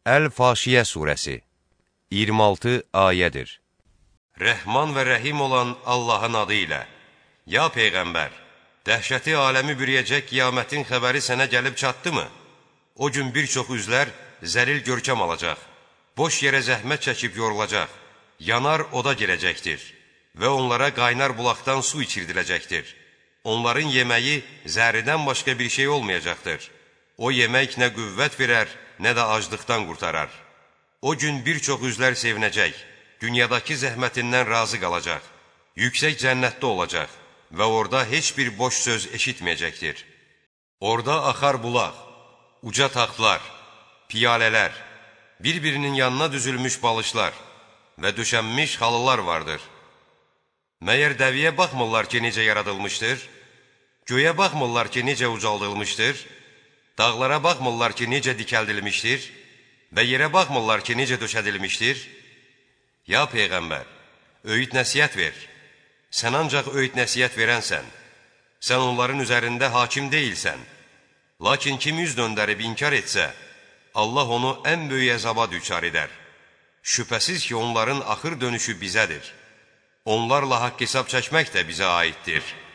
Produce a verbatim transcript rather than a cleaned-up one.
Əl-Faşiyə surəsi iyirmi altı ayədir. Rəhman və rəhim olan Allahın adı ilə. Ya Peyğəmbər, dəhşəti aləmi bürüyəcək qiyamətin xəbəri sənə gəlib çatdı mı? O gün bir çox üzlər zəlil görkəm alacaq, boş yerə zəhmət çəkib yorulacaq, yanar oda girəcəkdir və onlara qaynar bulaqdan su içirdiləcəkdir. Onların yeməyi zəhridən başqa bir şey olmayacaqdır. O yemək nə qüvvət verər, nə də aclıqdan qurtarar. O gün bir çox üzlər sevinəcək, dünyadakı zəhmətindən razı qalacaq, yüksək cənnətdə olacaq və orada heç bir boş söz eşitməyəcəkdir. Orada axar bulaq, uca taxtlar, piyalələr, bir-birinin yanına düzülmüş balışlar və döşənmiş halılar vardır. Məyər dəviyə baxmırlar ki, necə yaradılmışdır? Göyə baxmırlar ki, necə ucaldılmışdır? Dağlara baxmırlar ki, necə dikəldilmişdir? Və yerə baxmırlar ki, necə döşədilmişdir? Ya Peyğəmbər, öyüd nəsiyyət ver. Sən ancaq öyüd nəsiyyət verənsən. Sən onların üzərində hakim deyilsən. Lakin kim yüz döndərib inkar etsə, Allah onu ən böyük əzaba düçar edər. Şübhəsiz ki, onların axır dönüşü bizədir. Onlarla haqq hesab çəkmək də bizə aiddir.